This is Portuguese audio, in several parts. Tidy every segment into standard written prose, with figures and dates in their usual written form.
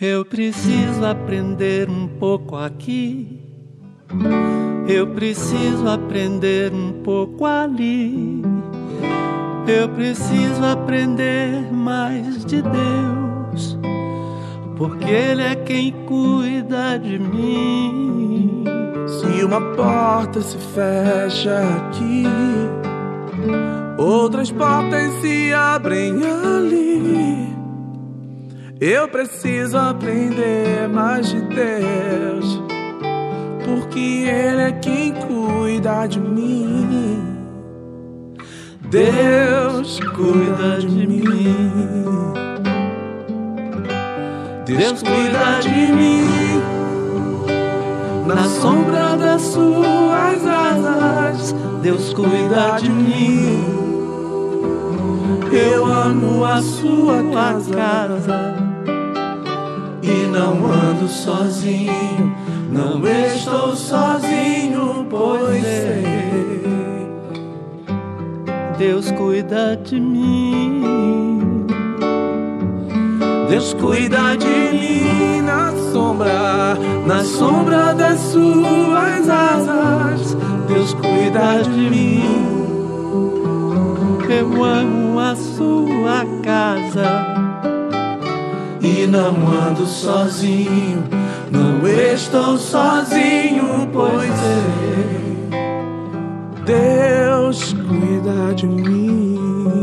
Eu preciso aprender um pouco aqui, eu preciso aprender um pouco ali, eu preciso aprender mais de Deus, porque Ele é quem cuida de mim. Se uma porta se fecha aqui, outras portas se abrem ali. Eu preciso aprender mais de Deus, porque Ele é quem cuida de mim. Deus cuida de mim. Deus cuida de mim. Na sombra das suas asas, Deus cuida de mim. Eu amo a sua casa e não ando sozinho, não estou sozinho, pois sei. Deus cuida de mim. Deus cuida de mim na sombra das suas asas. Deus cuida de mim. Eu amo a sua casa e não ando sozinho, não estou sozinho, pois sei. Deus cuida de mim.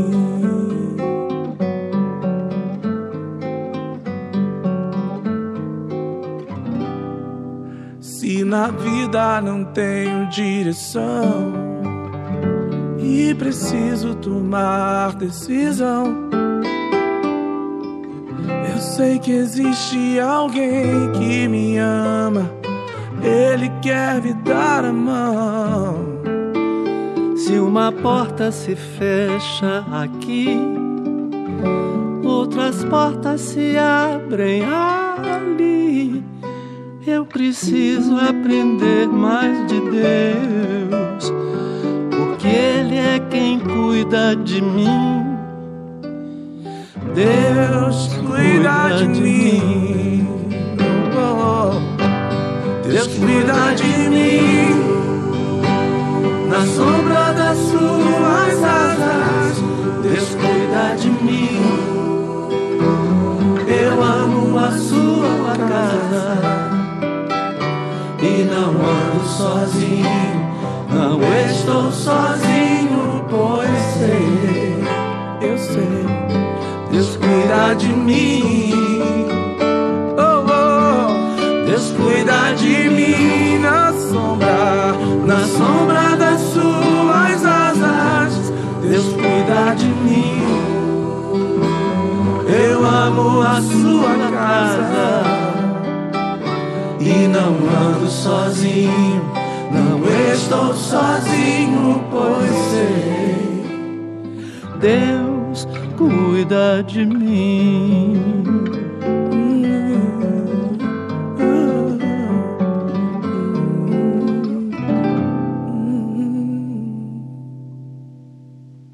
Se na vida não tenho direção e preciso tomar decisão, eu sei que existe alguém que me ama, Ele quer me dar a mão. Se uma porta se fecha aqui, outras portas se abrem ali. Eu preciso aprender mais de Deus, porque Ele é quem cuida de mim. Deus cuida de mim. Deus cuida de mim. Na sombra das suas asas, Deus cuida de mim. Eu amo a sua casa e não ando sozinho, não estou sozinho, pois sei, eu sei, Deus cuida de mim. Oh, oh, Deus cuida de mim na sombra das suas asas. Deus cuida de mim. Eu amo a sua casa e não ando sozinho, não estou sozinho, pois sei. Deus cuida de mim.